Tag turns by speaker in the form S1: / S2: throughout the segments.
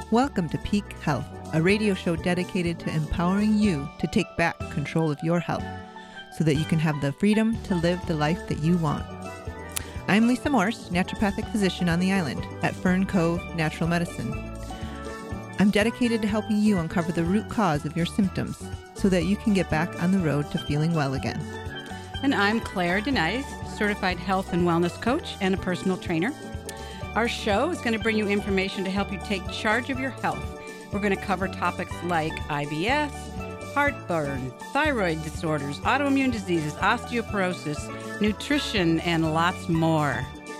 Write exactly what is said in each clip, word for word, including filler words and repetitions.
S1: Welcome to Peak Health, a radio show dedicated to empowering you to take back control of your health so that you can have the freedom to live the life that you want. I'm Lisa Morse, naturopathic physician on the island at Fern Cove Natural Medicine. I'm dedicated to helping you uncover the root cause of your symptoms so that you can get back on the road to feeling well again.
S2: And I'm Claire Denice, certified health and wellness coach and a personal trainer. Our show is going to bring you information to help you take charge of your health. We're going to cover topics like I B S, heartburn, thyroid disorders, autoimmune diseases, osteoporosis, nutrition, and lots more.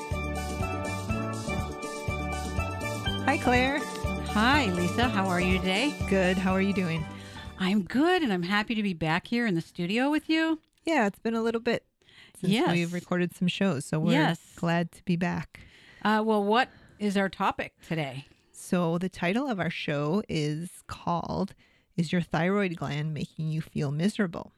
S1: Hi, Claire.
S2: Hi, Lisa. How are you today?
S1: Good. How are you doing?
S2: I'm good, and I'm happy to be back here in the studio with you.
S1: Yeah, it's been a little bit since
S2: Yes.
S1: we've recorded some shows, so we're
S2: Yes.
S1: glad to be back.
S2: Uh, well, what is our topic today?
S1: So the title of our show is called, Is Your Thyroid Gland Making You Feel Miserable?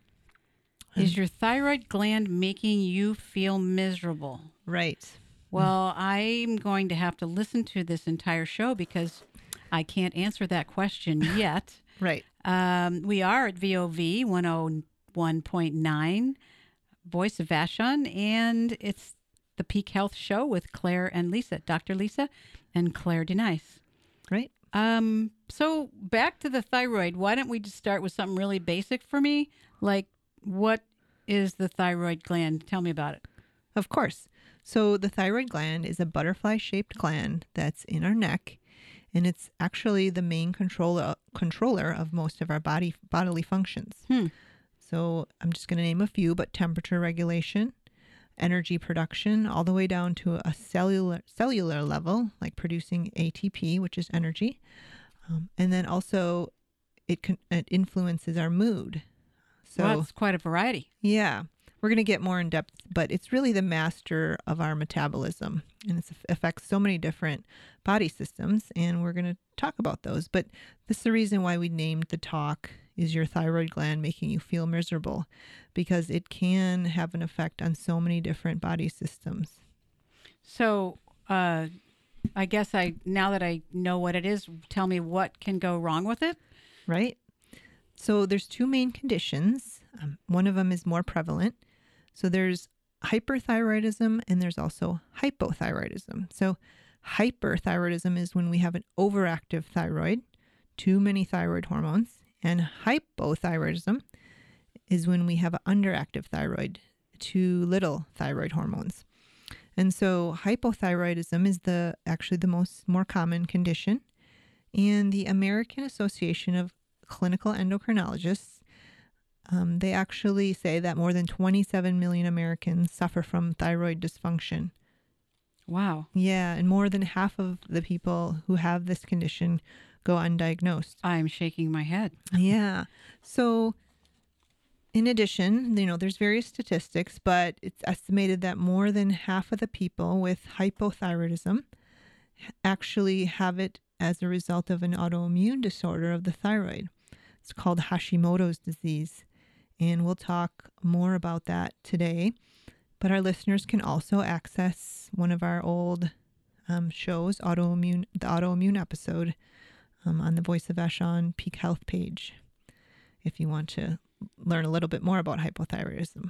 S2: Is your thyroid gland making you feel miserable?
S1: Right.
S2: Well, I'm going to have to listen to this entire show because I can't answer that question yet.
S1: Right.
S2: Um, we are at V O V one oh one point nine, Voice of Vashon, and it's the Peak Health Show with Claire and Lisa, Doctor Lisa and Claire Denice.
S1: Right.
S2: Um, so back to the thyroid. Why don't we just start with something really basic for me? Like, what is the thyroid gland? Tell me about it.
S1: Of course. So the thyroid gland is a butterfly-shaped gland that's in our neck, and it's actually the main controller controller of most of our body bodily functions.
S2: Hmm.
S1: So I'm just going to name a few, but temperature regulation, energy production, all the way down to a cellular cellular level, like producing A T P, which is energy. Um, and then also it, can, it influences our mood. So
S2: Well, that's quite a variety.
S1: yeah, we're going to get more in depth, but it's really the master of our metabolism, and it affects so many different body systems, and we're going to talk about those. But this is the reason why we named the talk, Is Your Thyroid Gland Making You Feel Miserable? Because it can have an effect on so many different body systems.
S2: So, uh, I guess I now that I know what it is, tell me what can go wrong with it.
S1: Right? So there's two main conditions. Um, one of them is more prevalent. So there's hyperthyroidism and there's also hypothyroidism. So hyperthyroidism is when we have an overactive thyroid, too many thyroid hormones, and hypothyroidism is when we have an underactive thyroid, too little thyroid hormones. And so hypothyroidism is the actually the most more common condition. And the American Association of Clinical Endocrinologists, um, they actually say that more than twenty-seven million Americans suffer from thyroid dysfunction.
S2: Wow.
S1: Yeah, and more than half of the people who have this condition go undiagnosed.
S2: I'm shaking my head.
S1: Yeah. So in addition, you know, there's various statistics, but it's estimated that more than half of the people with hypothyroidism actually have it as a result of an autoimmune disorder of the thyroid. It's called Hashimoto's disease, and we'll talk more about that today. But our listeners can also access one of our old um, shows, autoimmune, the autoimmune episode, um, on the Voice of Vashon Peak Health page, if you want to learn a little bit more about hypothyroidism.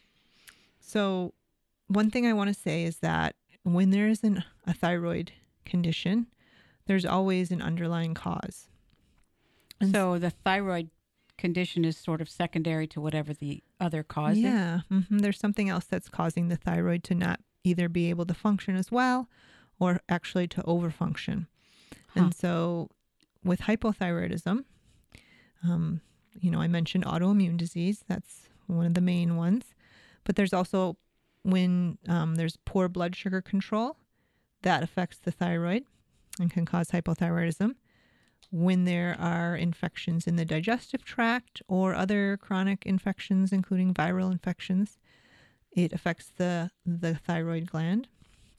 S1: So one thing I want to say is that when there is an, a thyroid condition, there's always an underlying cause. And
S2: So the thyroid condition is sort of secondary to whatever the other cause is.
S1: yeah, hmm there's something else that's causing the thyroid to not either be able to function as well or actually to overfunction.
S2: Huh.
S1: And so with hypothyroidism, um, you know, I mentioned autoimmune disease. That's one of the main ones. But there's also when um, there's poor blood sugar control, that affects the thyroid and can cause hypothyroidism. When there are infections in the digestive tract or other chronic infections, including viral infections, it affects the, the thyroid gland.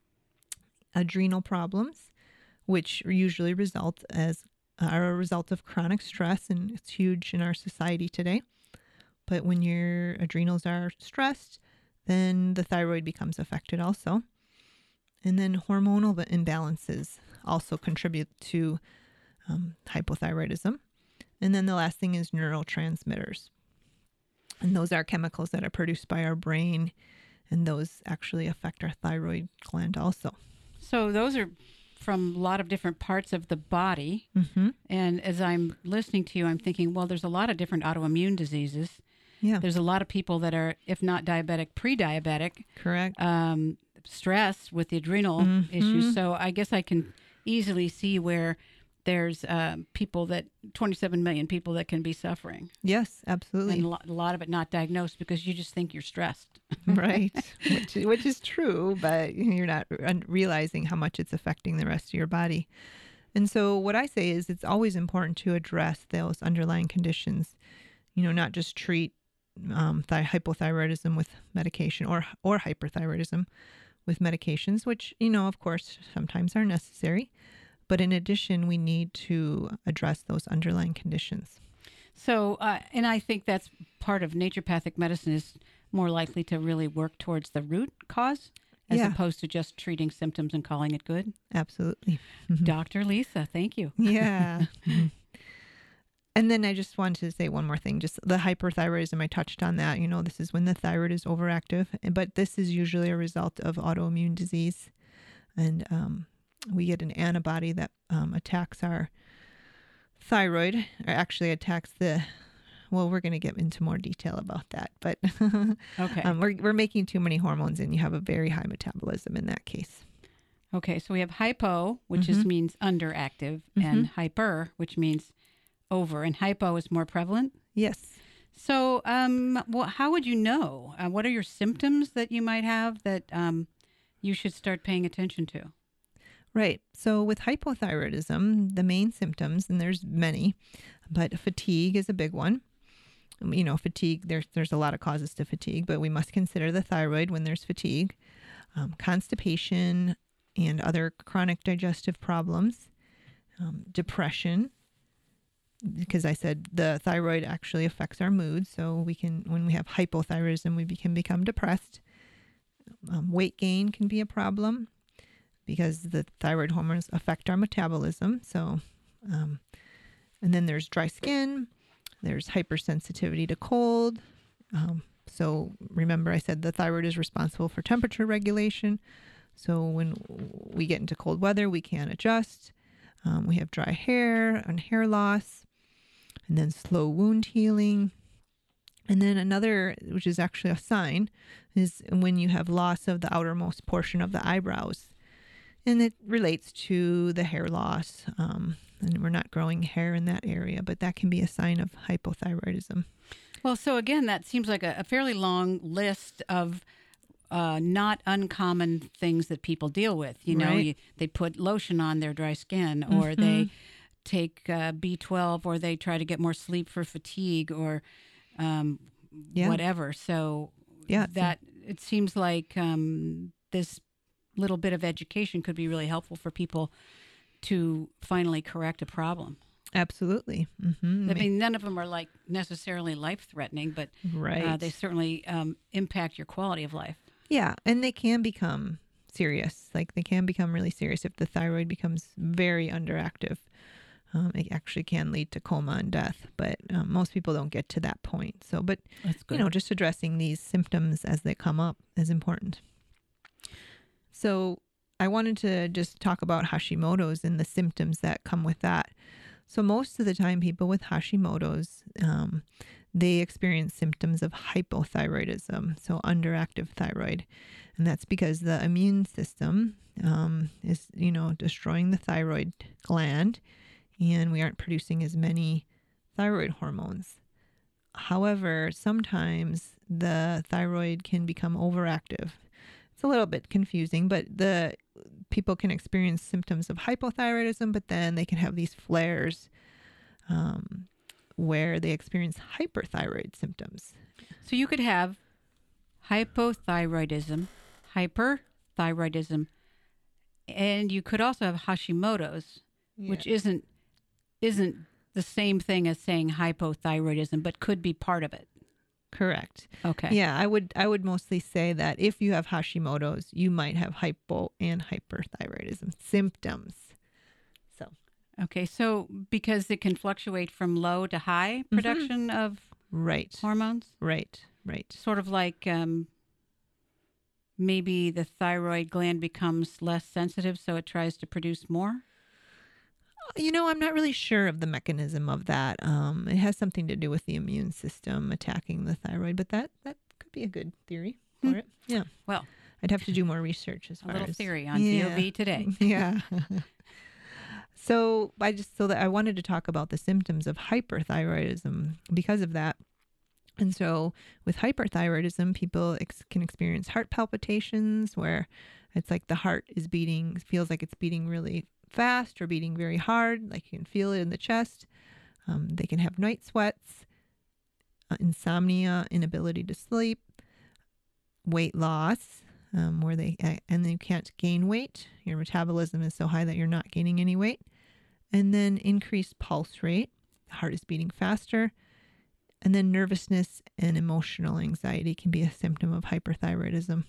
S1: Adrenal problems, which usually result as are a result of chronic stress, and it's huge in our society today. But when your adrenals are stressed, then the thyroid becomes affected also. And then hormonal imbalances also contribute to um, hypothyroidism. And then the last thing is neurotransmitters. And those are chemicals that are produced by our brain, and those actually affect our thyroid gland also.
S2: So those are from a lot of different parts of the body.
S1: Mm-hmm.
S2: And as I'm listening to you, I'm thinking, well, there's a lot of different autoimmune diseases.
S1: Yeah,
S2: There's a lot of people that are, if not diabetic, pre-diabetic,
S1: correct.
S2: um, stress with the adrenal
S1: Mhm.
S2: issues. So I guess I can easily see where there's um, people that, twenty-seven million people that can be suffering.
S1: Yes, absolutely.
S2: And a lot, a lot of it not diagnosed because you just think you're stressed.
S1: Right, which, which is true, but you're not un- realizing how much it's affecting the rest of your body. And so what I say is it's always important to address those underlying conditions, you know, not just treat um, th- hypothyroidism with medication or or hyperthyroidism with medications, which, you know, of course, sometimes are necessary. But in addition, we need to address those underlying conditions.
S2: So, uh, and I think that's part of naturopathic medicine is more likely to really work towards the root cause as
S1: Yeah.
S2: opposed to just treating symptoms and calling it good.
S1: Absolutely. Mhm.
S2: Doctor Lisa, thank you.
S1: Yeah. Mhm. And then I just wanted to say one more thing, just the hyperthyroidism. I touched on that. You know, this is when the thyroid is overactive, and- but this is usually a result of autoimmune disease. And um, we get an antibody that um, attacks our thyroid, or actually attacks the, well, we're going to get into more detail about that. But
S2: Okay.
S1: um, we're, we're making too many hormones, and you have a very high metabolism in that case.
S2: Okay. So we have hypo, which is
S1: Mhm.
S2: means underactive, and hyper, which means over. And hypo is more prevalent.
S1: Yes.
S2: So, um, well, how would you know? Uh, what are your symptoms that you might have that um, you should start paying attention to?
S1: Right. So with hypothyroidism, the main symptoms, and there's many, but fatigue is a big one. Um, You know, fatigue, there's, there's a lot of causes to fatigue, but we must consider the thyroid when there's fatigue, um, constipation, and other chronic digestive problems, um, depression, because I said the thyroid actually affects our mood. So we can, when we have hypothyroidism, we be- can become depressed. Um, weight gain can be a problem, because the thyroid hormones affect our metabolism. So, um, and then there's dry skin, there's hypersensitivity to cold. Um, so remember I said the thyroid is responsible for temperature regulation. So when we get into cold weather, we can't adjust. Um, we have dry hair and hair loss, and then slow wound healing. And then another, which is actually a sign, is when you have loss of the outermost portion of the eyebrows. And it relates to the hair loss. Um, and we're not growing hair in that area, but that can be a sign of hypothyroidism.
S2: Well, so again, that seems like a, a fairly long list of uh, not uncommon things that people deal with. You know,
S1: Right.
S2: you, they put lotion on their dry skin, or they take uh, B twelve, or they try to get more sleep for fatigue, or um,
S1: Yeah.
S2: whatever. So
S1: Yeah, it's a-
S2: that it seems like um, this little bit of education could be really helpful for people to finally correct a problem.
S1: Absolutely. Mm-hmm.
S2: I mean, none of them are like necessarily life-threatening, but
S1: right.
S2: uh, they certainly um, impact your quality of life.
S1: Yeah, and they can become serious. Like they can become really serious if the thyroid becomes very underactive. Um, it actually can lead to coma and death, but um, most people don't get to that point. So, but
S2: That's
S1: you know, just addressing these symptoms as they come up is important. So I wanted to just talk about Hashimoto's and the symptoms that come with that. So most of the time, people with Hashimoto's, um, they experience symptoms of hypothyroidism, so underactive thyroid. And that's because the immune system um, is, you know, destroying the thyroid gland, and we aren't producing as many thyroid hormones. However, sometimes the thyroid can become overactive. It's a little bit confusing, but the people can experience symptoms of hypothyroidism, but then they can have these flares um, where they experience hyperthyroid symptoms.
S2: So you could have hypothyroidism, hyperthyroidism, and you could also have Hashimoto's, which isn't isn't the same thing as saying hypothyroidism, but could be part of it.
S1: Correct.
S2: Okay.
S1: Yeah, I would I would mostly say that if you have Hashimoto's, you might have hypo and hyperthyroidism symptoms. So,
S2: Okay, so because it can fluctuate from low to high production of
S1: Right.
S2: hormones,
S1: Right. Right.
S2: sort of like um, maybe the thyroid gland becomes less sensitive, so it tries to produce more.
S1: You know, I'm not really sure of the mechanism of that. Um, it has something to do with the immune system attacking the thyroid, but that that could be a good theory for
S2: Hmm.
S1: it. Yeah.
S2: Well,
S1: I'd have to do more research as
S2: a
S1: far
S2: little
S1: as
S2: theory on
S1: yeah.
S2: V O V today.
S1: Yeah. So I just so that I wanted to talk about the symptoms of hyperthyroidism because of that. And so with hyperthyroidism, people ex- can experience heart palpitations where it's like the heart is beating, feels like it's beating really fast or beating very hard, like you can feel it in the chest. Um, they can have night sweats, uh, insomnia, inability to sleep, weight loss, um, where they uh, and then you can't gain weight. Your metabolism is so high that you're not gaining any weight, and then increased pulse rate. The heart is beating faster, and then nervousness and emotional anxiety can be a symptom of hyperthyroidism.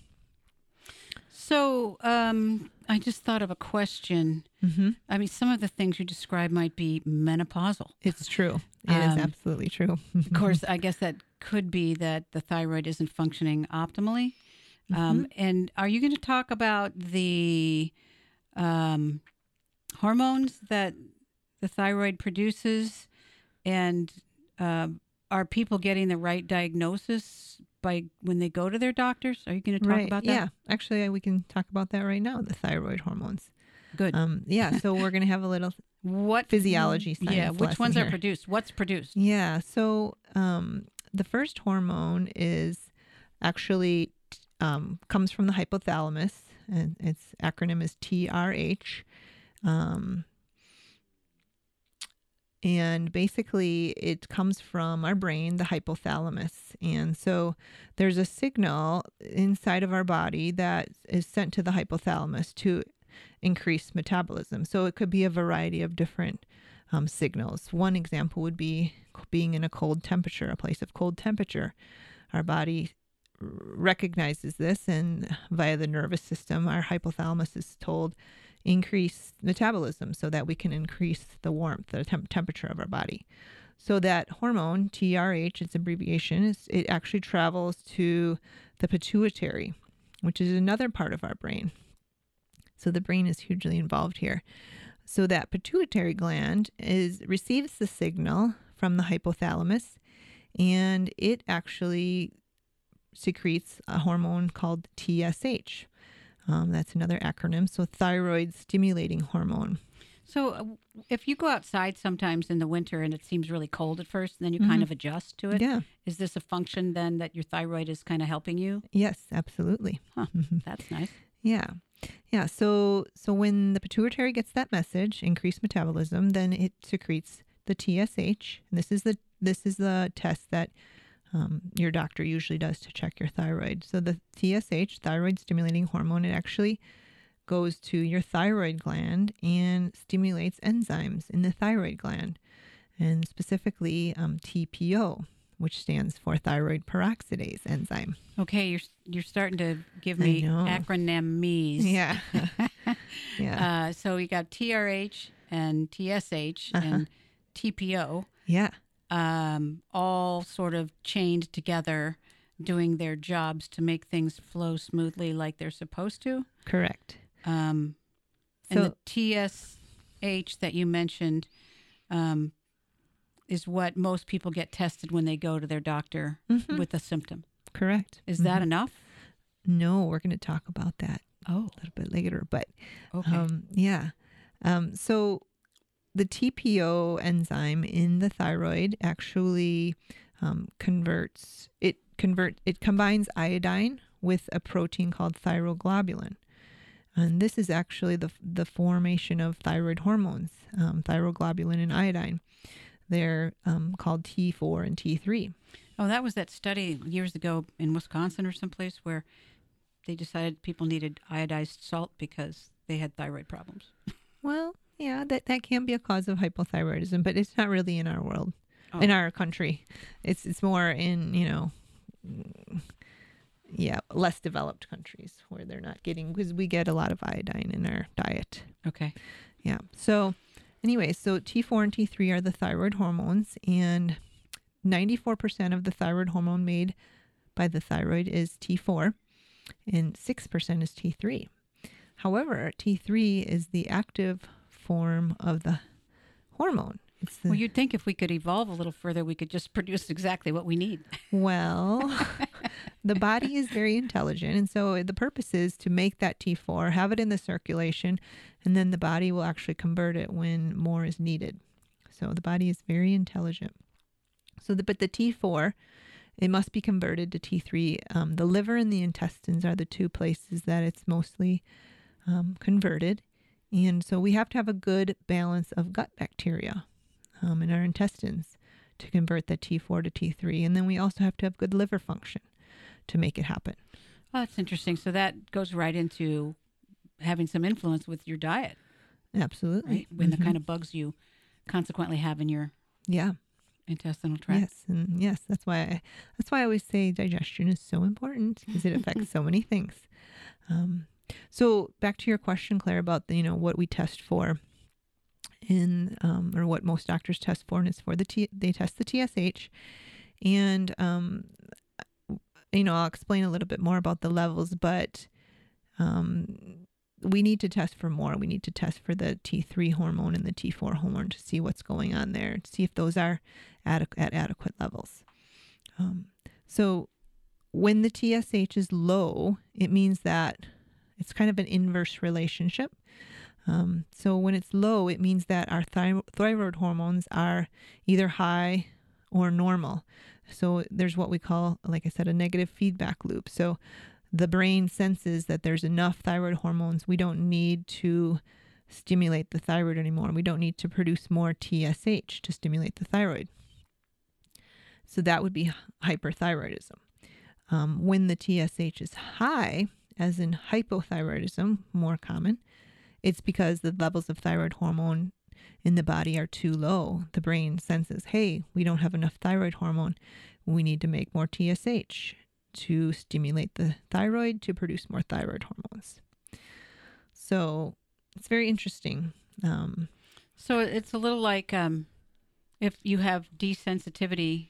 S2: So um, I just thought of a question.
S1: Mm-hmm.
S2: I mean, some of the things you described might be menopausal.
S1: It's true. It is
S2: Um,
S1: absolutely true.
S2: Of course, I guess that could be that the thyroid isn't functioning optimally. Um, and are you going to talk about the um, hormones that the thyroid produces? And uh, are people getting the right diagnosis by when they go to their doctors? Are you going to talk
S1: Right.
S2: about that?
S1: Yeah. Actually, we can talk about that right now, the thyroid hormones.
S2: Good.
S1: Um, yeah. So we're going to have a little
S2: What
S1: physiology science
S2: Yeah. Which
S1: lesson
S2: ones
S1: here.
S2: are produced? What's produced?
S1: Yeah. So um, the first hormone is actually um, comes from the hypothalamus, and its acronym is T R H. Um, and basically, it comes from our brain, the hypothalamus. And so there's a signal inside of our body that is sent to the hypothalamus to increase metabolism. So it could be a variety of different um, signals. One example would be being in a cold temperature, a place of cold temperature. Our body recognizes this, and via the nervous system, our hypothalamus is told increase metabolism so that we can increase the warmth, the temp- temperature of our body. So that hormone, T R H, its abbreviation, is it actually travels to the pituitary, which is another part of our brain. So the brain is hugely involved here. So that pituitary gland is receives the signal from the hypothalamus, and it actually secretes a hormone called T S H. Um, that's another acronym. So thyroid stimulating hormone.
S2: So uh, if you go outside sometimes in the winter and it seems really cold at first, and then you
S1: Mhm.
S2: kind of adjust to it,
S1: Yeah.
S2: is this a function then that your thyroid is kind of helping you?
S1: Yes, absolutely.
S2: Huh.
S1: Mhm.
S2: That's nice.
S1: Yeah. Yeah. So so when the pituitary gets that message, increased metabolism, then it secretes the T S H. And this is the this is the test that um, your doctor usually does to check your thyroid. So the T S H, thyroid stimulating hormone, it actually goes to your thyroid gland and stimulates enzymes in the thyroid gland, and specifically um, T P O, which stands for thyroid peroxidase enzyme.
S2: Okay, you're you're starting to give
S1: I
S2: me
S1: know.
S2: acronymies.
S1: Yeah. Yeah.
S2: Uh, so you got T R H and T S H
S1: Uh-huh.
S2: and T P O,
S1: Yeah.
S2: um, all sort of chained together, doing their jobs to make things flow smoothly like they're supposed to.
S1: Correct.
S2: Um, and
S1: So-
S2: the T S H that you mentioned um, is what most people get tested when they go to their doctor
S1: Mhm.
S2: with a symptom.
S1: Correct.
S2: Is that
S1: Mhm.
S2: enough?
S1: No, we're going to talk about that
S2: Oh,
S1: a little bit later, but
S2: okay.
S1: um, yeah. Um, so the T P O enzyme in the thyroid actually um, converts it convert it combines iodine with a protein called thyroglobulin, and this is actually the the formation of thyroid hormones, um, thyroglobulin and iodine. They're um, called T four and T three.
S2: Oh, that was that study years ago in Wisconsin or someplace where they decided people needed iodized salt because they had thyroid problems.
S1: Well, yeah, that, that can be a cause of hypothyroidism, but it's not really in our world,
S2: Oh.
S1: in our country. It's it's more in, you know, mm, yeah, less developed countries where they're not getting, because we get a lot of iodine in our diet.
S2: Okay.
S1: Yeah. So anyway, so T four and T three are the thyroid hormones, and ninety-four percent of the thyroid hormone made by the thyroid is T four, and six percent is T three. However, T three is the active form of the hormone. It's the,
S2: Well, you'd think if we could evolve a little further, we could just produce exactly what we need.
S1: well, the body is very intelligent. And so the purpose is to make that T four, have it in the circulation, and then the body will actually convert it when more is needed. So the body is very intelligent. So, the, but the T four, it must be converted to T three. Um, the liver and the intestines are the two places that it's mostly um, converted. And so we have to have a good balance of gut bacteria um, in our intestines to convert the T four to T three. And then we also have to have good liver function to make it happen.
S2: Oh, that's interesting. So that goes right into having some influence with your diet,
S1: Absolutely.
S2: right? When
S1: Mhm.
S2: the kind of bugs you consequently have in your
S1: Yeah.
S2: intestinal tract.
S1: Yes. And yes, that's why I, that's why I always say digestion is so important, because it affects so many things. Um, so back to your question, Claire, about the, you know, what we test for in, um, or what most doctors test for, and it's for the T, they test the T S H. And, um, you know, I'll explain a little bit more about the levels, but, um, we need to test for more. We need to test for the T three hormone and the T four hormone to see what's going on there, to see if those are adequ- at adequate levels. Um, so when the T S H is low, it means that it's kind of an inverse relationship. Um, so when it's low, it means that our thy- thyroid hormones are either high or normal. So there's what we call, like I said, a negative feedback loop. So the brain senses that there's enough thyroid hormones. We don't need to stimulate the thyroid anymore. We don't need to produce more T S H to stimulate the thyroid. So that would be hyperthyroidism. Um, when the T S H is high, as in hypothyroidism, more common, it's because the levels of thyroid hormone in the body are too low. The brain senses, hey, we don't have enough thyroid hormone. We need to make more T S H to stimulate the thyroid to produce more thyroid hormones. So it's very interesting. Um,
S2: So it's a little like um, if you have desensitivity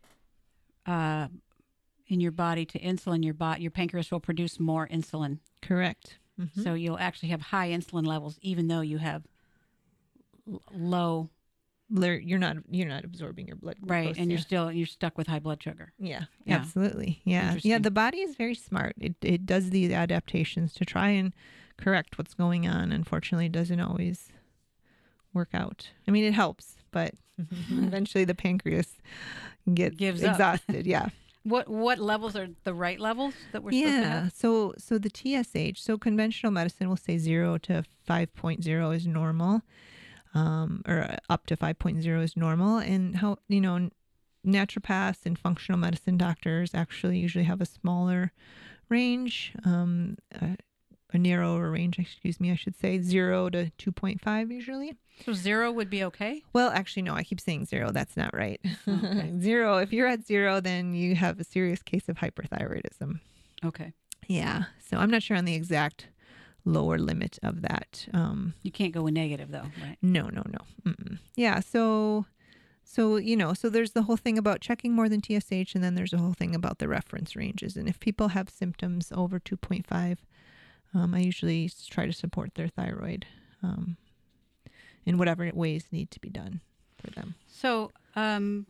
S2: uh, in your body to insulin, your body, your pancreas will produce more insulin.
S1: correct. Mhm.
S2: So you'll actually have high insulin levels, even though you have l- low,
S1: You're you're not you're not absorbing your blood glucose.
S2: right? And you're
S1: yeah.
S2: still you're stuck with high blood sugar.
S1: Yeah,
S2: Yeah.
S1: absolutely. Yeah. Yeah,
S2: Interesting.
S1: the body is very smart. It it does these adaptations to try and correct what's going on. Unfortunately, it doesn't always work out. I mean, it helps, but eventually the pancreas gets
S2: Gives up.
S1: exhausted. Yeah.
S2: What what levels are the right levels that we're supposed to
S1: Yeah.
S2: have?
S1: So so the T S H, so conventional medicine will say zero to five point oh is normal. Um, or up to five point oh is normal. And how, you know, naturopaths and functional medicine doctors actually usually have a smaller range, um, a, a narrower range, excuse me, I should say, zero to two point five usually.
S2: So zero would be okay.
S1: Well, actually, no, I keep saying zero. That's not right.
S2: Okay.
S1: Zero, if you're at zero, then you have a serious case of hyperthyroidism.
S2: Okay.
S1: Yeah. So I'm not sure on the exact lower limit of that. Um,
S2: You can't go with negative though, right?
S1: No, no, no. Mm-mm. Yeah. So, so, you know, so there's the whole thing about checking more than T S H, and then there's a whole thing about the reference ranges. And if people have symptoms over two point five, um, I usually s- try to support their thyroid um, in whatever ways need to be done for them.
S2: So, um,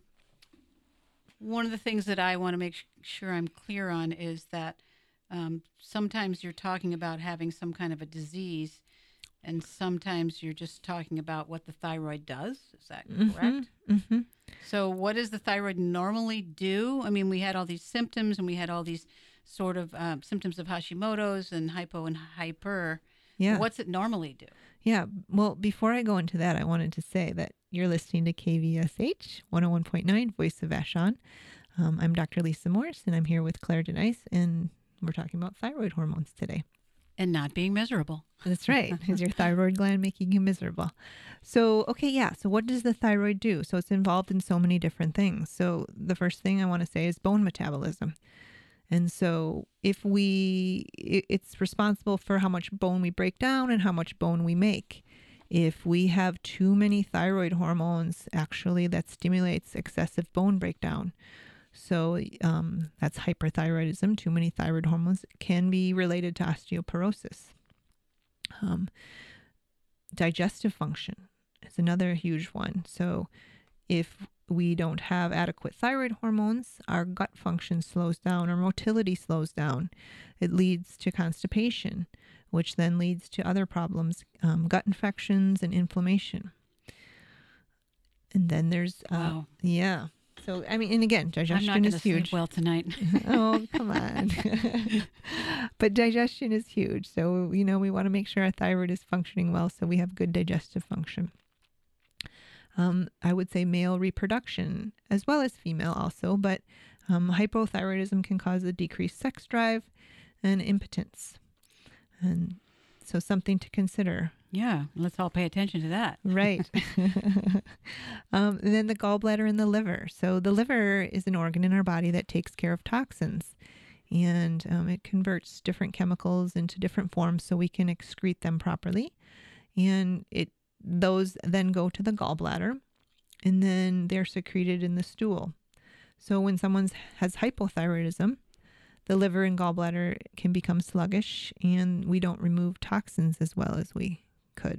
S2: one of the things that I want to make sh- sure I'm clear on is that um, sometimes you're talking about having some kind of a disease, and sometimes you're just talking about what the thyroid does. Is that correct?
S1: Mm-hmm.
S2: So, what does the thyroid normally do? I mean, we had all these symptoms, and we had all these sort of um, symptoms of Hashimoto's and hypo and hyper.
S1: Yeah.
S2: What's it normally do?
S1: Yeah. Well, before I go into that, I wanted to say that you're listening to K V S H one oh one point nine, Voice of Vashon. Um, I'm Doctor Lisa Morris, and I'm here with Claire Denice, and we're talking about thyroid hormones today.
S2: And not being miserable.
S1: That's right. Is your thyroid gland making you miserable? So, okay, yeah. So what does the thyroid do? So it's involved in so many different things. So the first thing I want to say is bone metabolism. And so if we, it- it's responsible for how much bone we break down and how much bone we make. If we have too many thyroid hormones, actually that stimulates excessive bone breakdown. So um, that's hyperthyroidism. Too many thyroid hormones can be related to osteoporosis. Um, digestive function is another huge one. So if we don't have adequate thyroid hormones, our gut function slows down, our motility slows down. It leads to constipation, which then leads to other problems, um, gut infections and inflammation. And then there's, uh,
S2: Wow.
S1: yeah. So, I mean, and again,
S2: I'm
S1: digestion
S2: not going
S1: is
S2: to sleep
S1: huge.
S2: well tonight.
S1: Oh, come on. But digestion is huge. So, you know, we want to make sure our thyroid is functioning well so we have good digestive function. Um, I would say male reproduction as well as female also, but um, hypothyroidism can cause a decreased sex drive and impotence. And so something to consider.
S2: Yeah, let's all pay attention to that.
S1: Right. um, and then the gallbladder and the liver. So the liver is an organ in our body that takes care of toxins, and um, it converts different chemicals into different forms so we can excrete them properly. And it those then go to the gallbladder, and then they're secreted in the stool. So when someone has hypothyroidism, the liver and gallbladder can become sluggish, and we don't remove toxins as well as we could.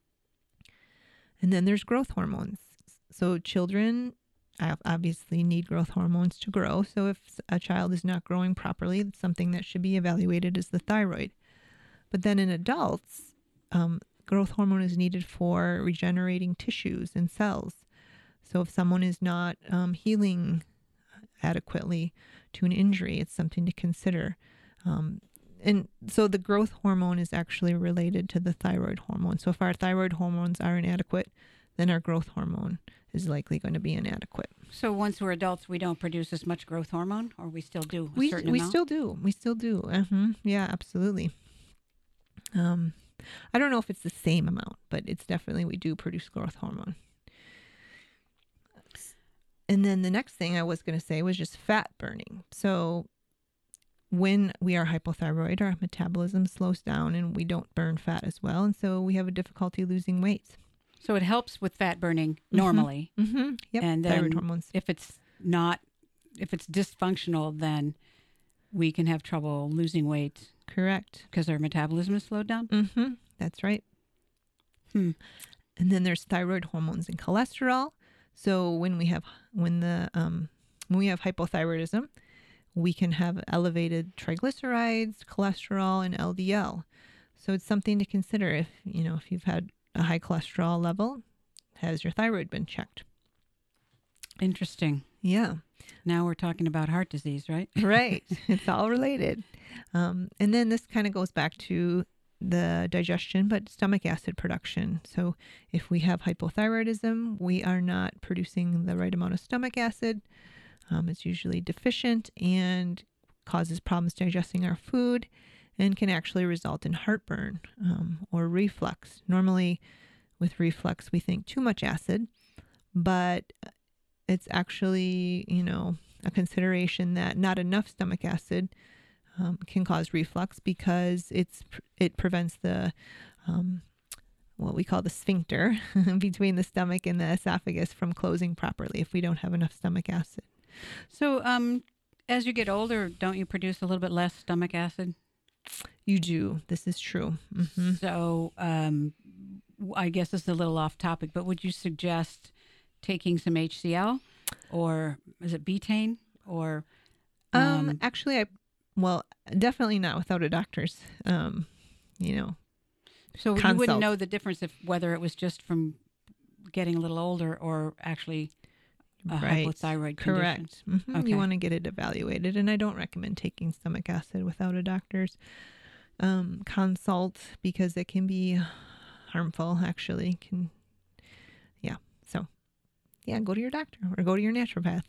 S1: And then there's growth hormones. So children obviously need growth hormones to grow. So if a child is not growing properly, something that should be evaluated is the thyroid. But then in adults, um, growth hormone is needed for regenerating tissues and cells. So if someone is not um, healing adequately to an injury, it's something to consider. Um, and so the growth hormone is actually related to the thyroid hormone. So if our thyroid hormones are inadequate, then our growth hormone is likely going to be inadequate.
S2: So once we're adults, we don't produce as much growth hormone, or we still do a
S1: We
S2: certain
S1: we
S2: amount?
S1: still do. We still do. Uh-huh. Yeah, absolutely. Um, I don't know if it's the same amount, but it's definitely we do produce growth hormone. And then the next thing I was going to say was just fat burning. So when we are hypothyroid, our metabolism slows down and we don't burn fat as well. And so we have a difficulty losing weight.
S2: So it helps with fat burning normally.
S1: Mm-hmm. Yep.
S2: And then
S1: thyroid hormones.
S2: if it's not, if it's dysfunctional, then we can have trouble losing weight
S1: Correct.
S2: because our metabolism is slowed down.
S1: Mm-hmm. That's right.
S2: Hmm.
S1: And then there's thyroid hormones and cholesterol. So when we have when the um, when we have hypothyroidism, we can have elevated triglycerides, cholesterol, and L D L. So it's something to consider if you know if you've had a high cholesterol level. Has your thyroid been checked?
S2: Interesting.
S1: Yeah.
S2: Now we're talking about heart disease, right?
S1: Right. It's all related. Um, and then this kind of goes back to the digestion, but stomach acid production. So if we have hypothyroidism, we are not producing the right amount of stomach acid. Um, it's usually deficient and causes problems digesting our food and can actually result in heartburn um, or reflux. Normally with reflux, we think too much acid, but it's actually, you know, a consideration that not enough stomach acid Um, can cause reflux because it's it prevents the um, what we call the sphincter between the stomach and the esophagus from closing properly if we don't have enough stomach acid.
S2: So um, as you get older, don't you produce a little bit less stomach acid?
S1: You do. This is true. Mm-hmm.
S2: So um, I guess this is a little off topic, but would you suggest taking some H C L, or is it betaine, or
S1: Um,
S2: um,
S1: actually, I well definitely not without a doctor's. Um, you know,
S2: so you
S1: consult.
S2: wouldn't know the difference if whether it was just from getting a little older or actually a
S1: right?
S2: hypothyroid condition.
S1: Correct. Mm-hmm.
S2: Okay.
S1: You want to get it evaluated, and I don't recommend taking stomach acid without a doctor's um, consult because it can be harmful. Actually, can yeah. So yeah, go to your doctor or go to your naturopath.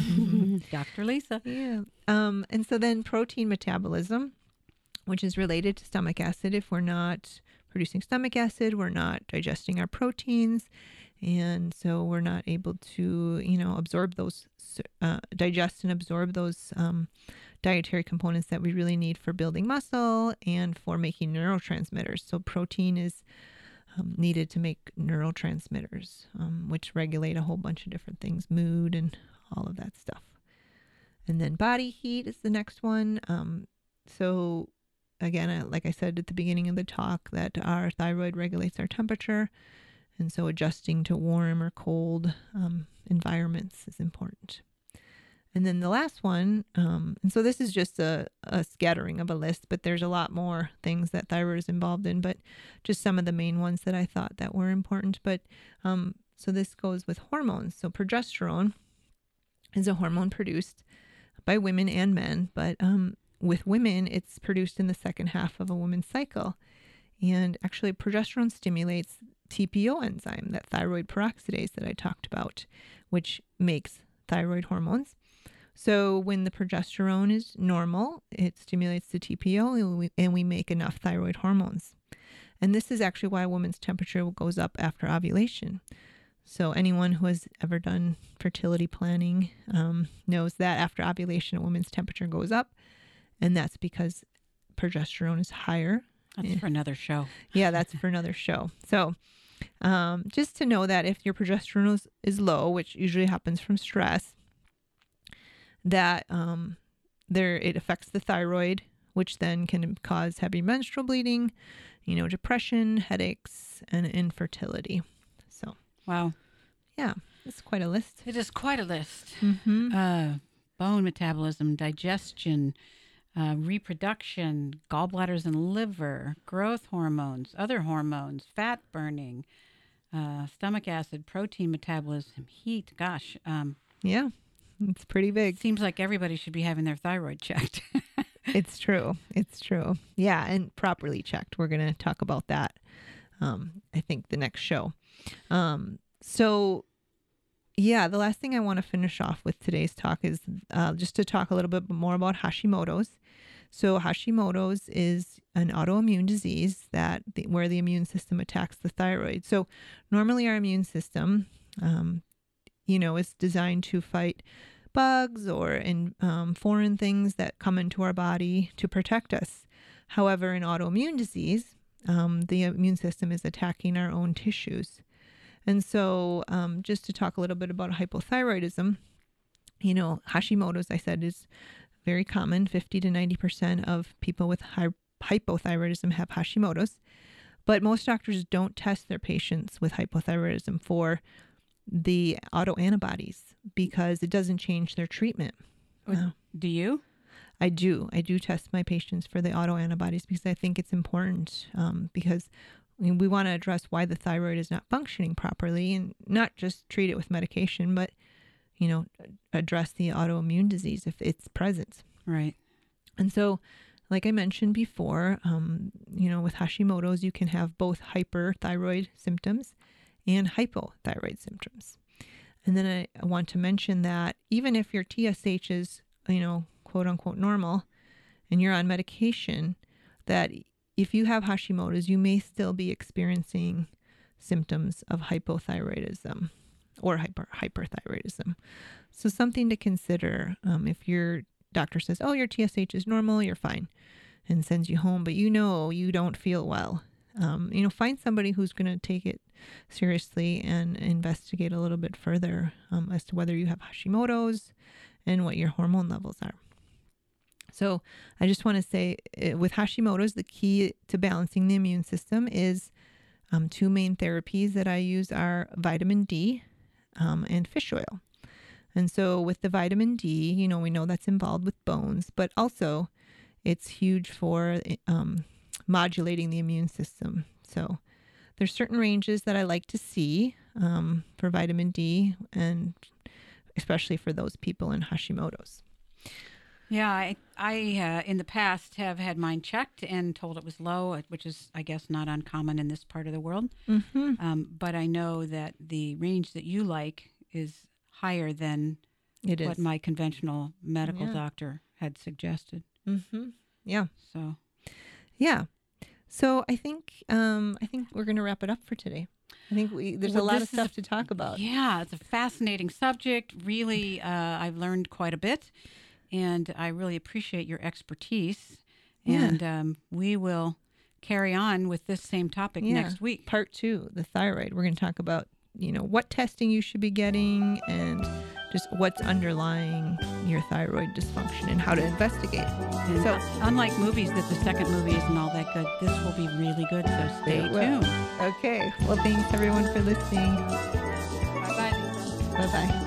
S2: Doctor Lisa.
S1: Yeah. Um, and so then protein metabolism, which is related to stomach acid. If we're not producing stomach acid, we're not digesting our proteins. And so we're not able to, you know, absorb those, uh, digest and absorb those um, dietary components that we really need for building muscle and for making neurotransmitters. So protein is um, needed to make neurotransmitters, um, which regulate a whole bunch of different things, mood and all of that stuff. And then body heat is the next one. Um, so again, I, like I said at the beginning of the talk, that our thyroid regulates our temperature. And so adjusting to warm or cold um, environments is important. And then the last one, um, and so this is just a, a scattering of a list, but there's a lot more things that thyroid is involved in, but just some of the main ones that I thought that were important. But um, so this goes with hormones. So progesterone is a hormone produced by women and men, but um, with women, it's produced in the second half of a woman's cycle. And actually, progesterone stimulates T P O enzyme, that thyroid peroxidase that I talked about, which makes thyroid hormones. So when the progesterone is normal, it stimulates the T P O and we, and we make enough thyroid hormones. And this is actually why a woman's temperature goes up after ovulation. So anyone who has ever done fertility planning um, knows that after ovulation, a woman's temperature goes up. And that's because progesterone is higher.
S2: That's for another show.
S1: Yeah, that's for another show. So um, just to know that if your progesterone is, is low, which usually happens from stress, that um, there it affects the thyroid, which then can cause heavy menstrual bleeding, you know, depression, headaches, and infertility. So,
S2: wow.
S1: Yeah, it's quite a list.
S2: It is quite a list.
S1: Mm-hmm.
S2: Uh, bone metabolism, digestion, uh, reproduction, gallbladders and liver, growth hormones, other hormones, fat burning, uh, stomach acid, protein metabolism, heat. Gosh. Um,
S1: yeah, it's pretty big.
S2: Seems like everybody should be having their thyroid checked.
S1: It's true. It's true. Yeah, and properly checked. We're going to talk about that, um, I think, the next show. Um, so, yeah, the last thing I want to finish off with today's talk is uh, just to talk a little bit more about Hashimoto's. So Hashimoto's is an autoimmune disease that the, where the immune system attacks the thyroid. So normally our immune system, um, you know, is designed to fight bugs or in um, foreign things that come into our body to protect us. However, in autoimmune disease, um, the immune system is attacking our own tissues. And so um, just to talk a little bit about hypothyroidism, you know, Hashimoto's, I said, is very common. fifty to ninety percent of people with hy- hypothyroidism have Hashimoto's. But most doctors don't test their patients with hypothyroidism for the autoantibodies because it doesn't change their treatment. Uh,
S2: Do you?
S1: I do. I do test my patients for the autoantibodies because I think it's important um, because I mean, we want to address why the thyroid is not functioning properly and not just treat it with medication, but, you know, address the autoimmune disease if it's present.
S2: Right.
S1: And so, like I mentioned before, um, you know, with Hashimoto's, you can have both hyperthyroid symptoms and hypothyroid symptoms. And then I, I want to mention that even if your T S H is, you know, quote unquote normal and you're on medication, that if you have Hashimoto's, you may still be experiencing symptoms of hypothyroidism or hyper hyperthyroidism. So something to consider um, if your doctor says, oh, your T S H is normal, you're fine, and sends you home, but you know you don't feel well. Um, you know, find somebody who's going to take it seriously and investigate a little bit further um, as to whether you have Hashimoto's and what your hormone levels are. So I just want to say uh, with Hashimoto's, the key to balancing the immune system is um, two main therapies that I use are vitamin D um, and fish oil. And so with the vitamin D, you know, we know that's involved with bones, but also it's huge for um, modulating the immune system. So there's certain ranges that I like to see um, for vitamin D, and especially for those people in Hashimoto's.
S2: Yeah, I, I uh, in the past have had mine checked and told it was low, which is, I guess, not uncommon in this part of the world.
S1: Mm-hmm.
S2: Um, but I know that the range that you like is higher than
S1: It
S2: what
S1: is.
S2: my conventional medical
S1: Yeah.
S2: doctor had suggested.
S1: Mm-hmm. Yeah.
S2: So,
S1: Yeah. So I think um, I think we're going to wrap it up for today. I think we, there's
S2: Well,
S1: a lot
S2: this
S1: of
S2: is
S1: stuff to talk about.
S2: yeah, it's a fascinating subject. Really, uh, I've learned quite a bit, and I really appreciate your expertise.
S1: Yeah.
S2: And um, we will carry on with this same topic
S1: Yeah.
S2: next week.
S1: Part two, the thyroid. We're going to talk about, you know, what testing you should be getting and just what's underlying your thyroid dysfunction and how to investigate.
S2: And
S1: So-
S2: uh, unlike movies, that the second movie isn't all that good, this will be really good, so stay
S1: It will.
S2: tuned.
S1: Okay. Well, thanks everyone for listening.
S2: Bye-bye.
S1: Bye-bye.